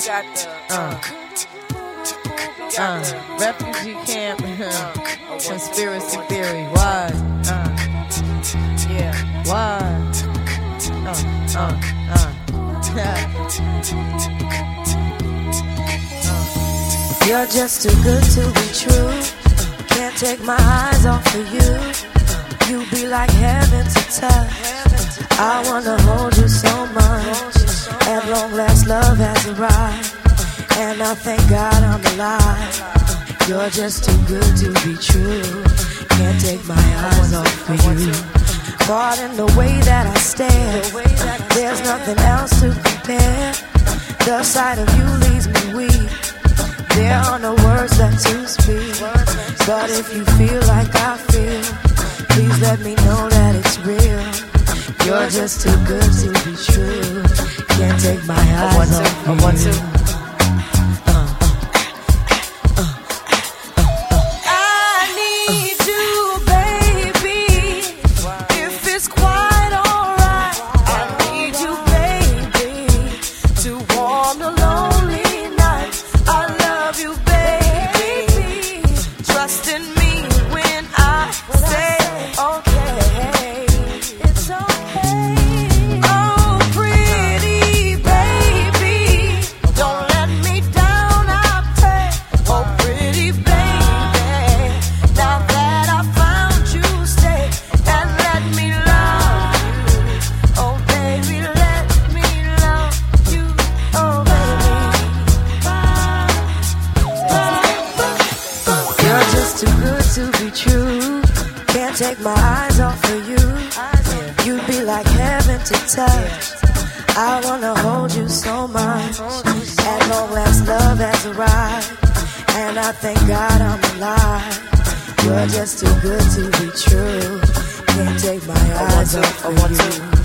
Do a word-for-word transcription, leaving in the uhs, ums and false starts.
got the uh, uh, refugee camp, uh, conspiracy theory. Why? Uh, yeah. Why? Uh, uh, uh. You're just too good to be true. Can't take my eyes off of you. You be like heaven to touch. I wanna hold you so much. At long last, love has arrived, and I thank God I'm alive. You're just too good to be true. Can't take my eyes off of you. Caught in the way that I stare, there's nothing else to compare. The sight of you leaves me weak. There are no words left to speak. But if you feel like I feel, please let me know that it's real. You're just too good to be true. Can't take my eyes off of you. Take my eyes off of you. You'd be like heaven to touch. I wanna hold you so much. At long last, love has arrived, and I thank God I'm alive. You're just too good to be true. Can't take my eyes off of you.